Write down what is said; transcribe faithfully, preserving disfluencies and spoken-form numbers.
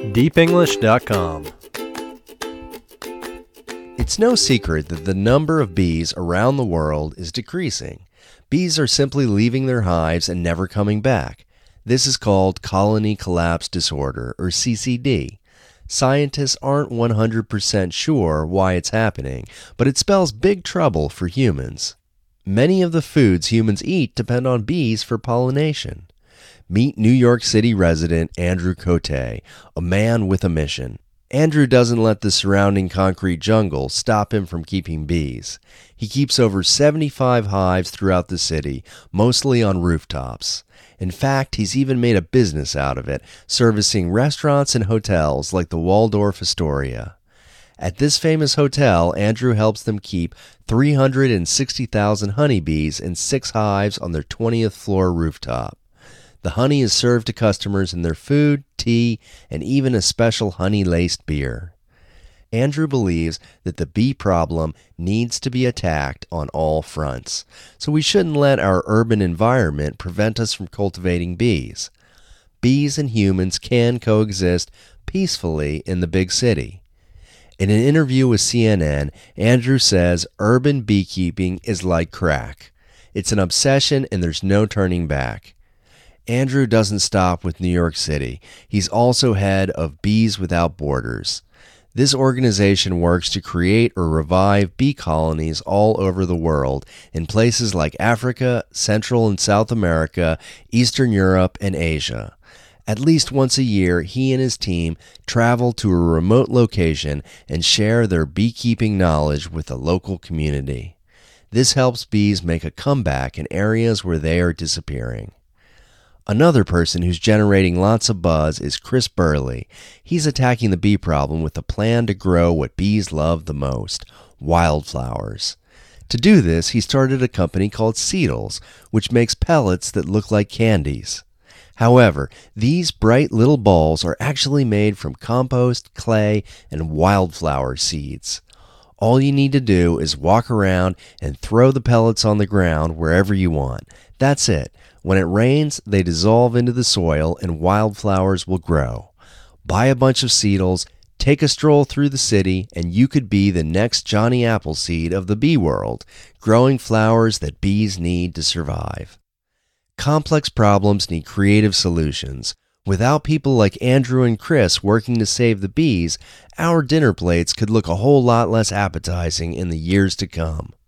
deep english dot com. It's no secret that the number of bees around the world is decreasing. Bees are simply leaving their hives and never coming back. This is called colony collapse disorder, or C C D. Scientists aren't one hundred percent sure why it's happening, but it spells big trouble for humans. Many of the foods humans eat depend on bees for pollination. Meet New York City resident Andrew Cote, a man with a mission. Andrew doesn't let the surrounding concrete jungle stop him from keeping bees. He keeps over seventy-five hives throughout the city, mostly on rooftops. In fact, he's even made a business out of it, servicing restaurants and hotels like the Waldorf Astoria. At this famous hotel, Andrew helps them keep three hundred sixty thousand honeybees in six hives on their twentieth floor rooftop. The honey is served to customers in their food, tea, and even a special honey-laced beer. Andrew believes that the bee problem needs to be attacked on all fronts, so we shouldn't let our urban environment prevent us from cultivating bees. Bees and humans can coexist peacefully in the big city. In an interview with C N N, Andrew says urban beekeeping is like crack. It's an obsession and there's no turning back. Andrew doesn't stop with New York City. He's also head of Bees Without Borders. This organization works to create or revive bee colonies all over the world in places like Africa, Central and South America, Eastern Europe, and Asia. At least once a year, he and his team travel to a remote location and share their beekeeping knowledge with the local community. This helps bees make a comeback in areas where they are disappearing. Another person who's generating lots of buzz is Chris Burley. He's attacking the bee problem with a plan to grow what bees love the most, wildflowers. To do this, he started a company called Seedles, which makes pellets that look like candies. However, these bright little balls are actually made from compost, clay, and wildflower seeds. All you need to do is walk around and throw the pellets on the ground wherever you want. That's it. When it rains, they dissolve into the soil and wildflowers will grow. Buy a bunch of Seedles, take a stroll through the city, and you could be the next Johnny Appleseed of the bee world, growing flowers that bees need to survive. Complex problems need creative solutions. Without people like Andrew and Chris working to save the bees, our dinner plates could look a whole lot less appetizing in the years to come.